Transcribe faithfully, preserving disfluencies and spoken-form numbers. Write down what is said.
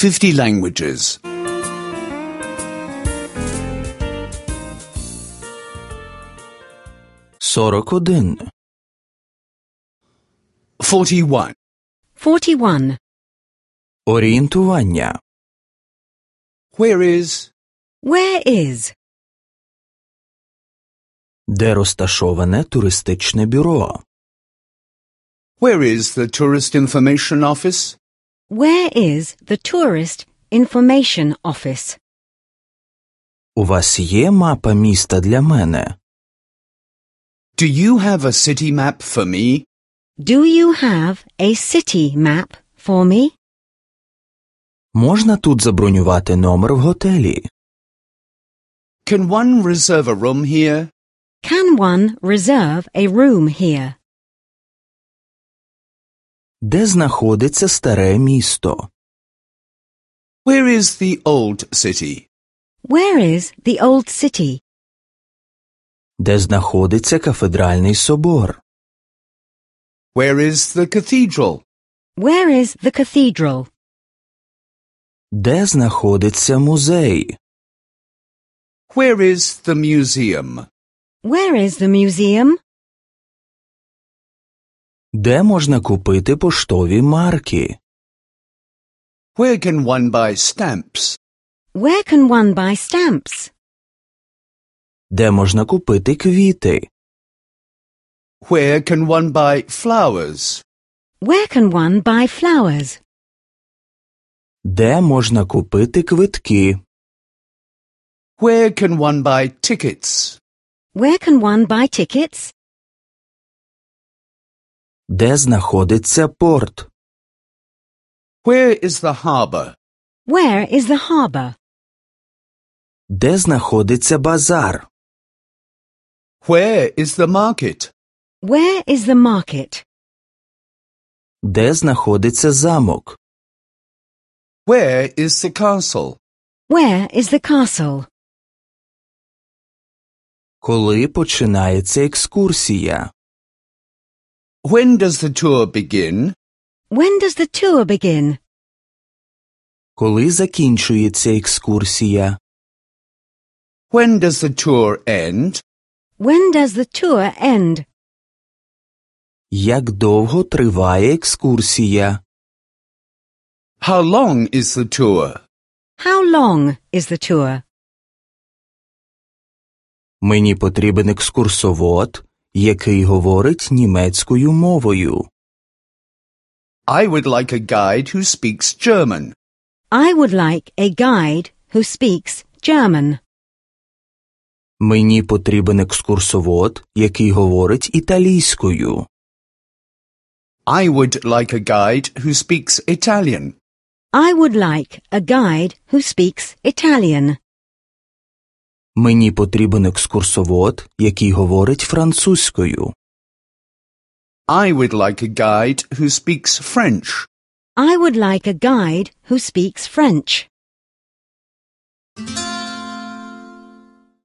fifty languages. сорок один. Forty-one. Forty-one. Орієнтування. Where is? Where is? Де розташоване туристичне бюро? Where is the Tourist Information Office? Where is the Tourist Information Office? У вас є мапа міста для мене? Do you have a city map for me? Do you have a city map for me? Можна тут забронювати номер в готелі? Can one reserve a room here? Can one reserve a room here? Де знаходиться старе місто? Where is the old city? Where is the old city? Де знаходиться кафедральний собор? Where is the cathedral? Where is the cathedral? Де знаходиться музей? Where is the museum? Where is the museum? Де можна купити поштові марки? Where can one buy stamps? Where can one buy stamps? Де можна купити квіти? Where can one buy flowers? Where can one buy flowers? Де можна купити квитки? Where can one buy tickets? Where can one buy tickets? Де знаходиться порт? Where is the harbour? Where is the harbour? Де знаходиться базар? Where is the market? Where is the market? Де знаходиться замок? Where is the castle? Where is the castle? Коли починається екскурсія? When does the tour begin? When does the tour begin? Коли закінчується екскурсія? When does the tour end? When does the tour end? Як довго триває екскурсія? How long is the tour? How long is the tour? Мені потрібен екскурсовод, який говорить німецькою мовою. I would like a guide who speaks German. I would like a guide who speaks German. Мені потрібен екскурсовод, який говорить італійською. I would like a guide who speaks Italian. I would like a guide who speaks Italian. Мені потрібен екскурсовод, який говорить французькою. I would like a guide who speaks French. I would like a guide who speaks French.